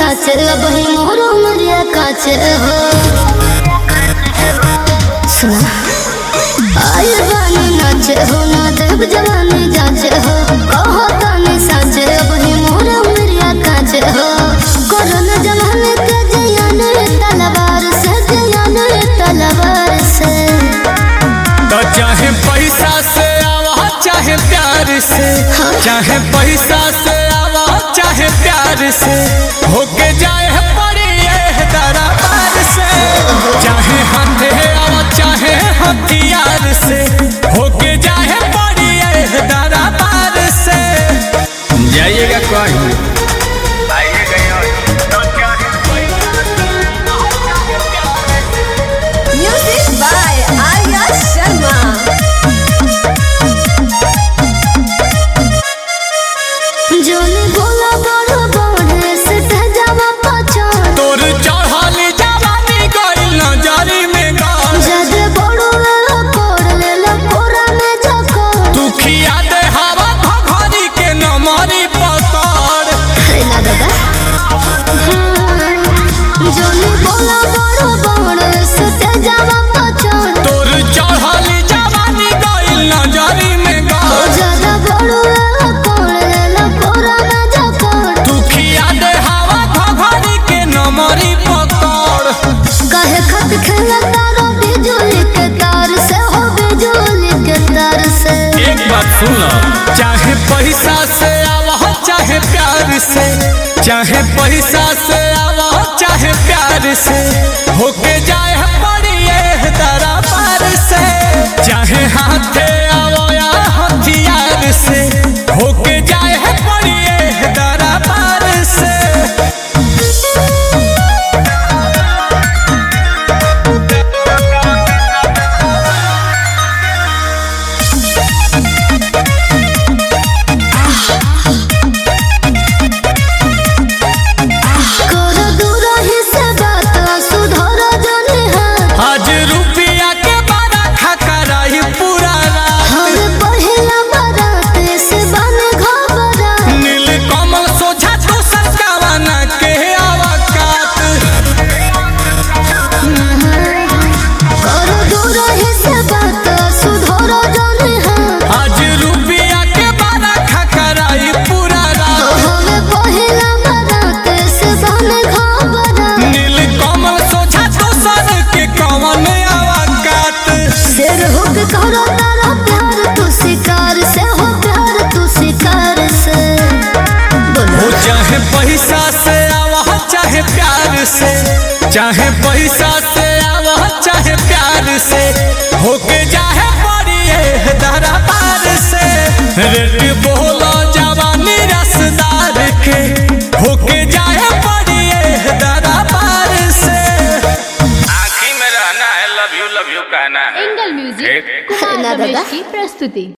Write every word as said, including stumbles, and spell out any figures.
साच अब ही मोर उमरिया काच हो सुना आय बानी नाच हो ना देव जवानी जाच हो कहो तानी साच अब ही मोर उमरिया काच हो कोरोना जमाने के जयान तलवार से जयान तलवार से तो चाहे पैसा से आवा चाहे प्यार से चाहे पैसा से आवा चाहे प्यार से होके जाए पड़ी ये दरबार से चाहे हाथे आवा चाहे हथियार से होके जाए पड़ी ये दरबार से जाइएगा कहीं Music by Arya Sharma. जोनी बोला बड़ बड़ से जावा पछा तोर चढ़ाली जवानी गइल नजरी में गाल जद बड़ो ले कोड़ ले ला कोरा में जको दुखिया दे हवा भभरी के नमरी पकड़ अरे ना दादा जोनी बोला बड़ बड़ से जावा पछा तोर चढ़ाली जवानी गइल नजरी में गाल जद बड़ो ले कोड़ ले ला कोरा में जको दुखिया दे हवा भभरी के नमरी पकड़ कहे खत खेला तारो बिजुली के तार से हो बिजुली के तार से एक बात सुन लो चाहे पैसा से आवा चाहे प्यार से चाहे पैसा से आवा चाहे प्यार से होके जाए पड़ी ये दरबार से चाहे हाथे आवा या हथियार से होके जाए पड़ी ये दरबार से कर दूर ही से बात सुधर जने हाथ आज रुपया के बारा खकराई पूरा रात हम पहिला बारात से बन घबरा नील कमल सोझा तो सरकावाना के आवकात कर दूर ही से बात सुधर जने हाथ आज रुपया के बारा खकराई पूरा रात हम पहिला बारात से बन घबरा नील कमल सोझा तो सर के कवन आवकात शेर होके करो तारा प्यार तू शिकार से हो प्यार तू शिकार से बोलो हो चाहे पैसा से आवा चाहे प्यार से चाहे पैसा से आवा चाहे प्यार से होके जाए पड़ी ये दरबार से रेट बोलो जवानी रसदार के होके जाए पड़ी ये दरबार से आँखी में रहना है लव यू लव यू कहना है एंगल म्यूजिक कुमार ना दादा। रमेश की प्रस्तुति।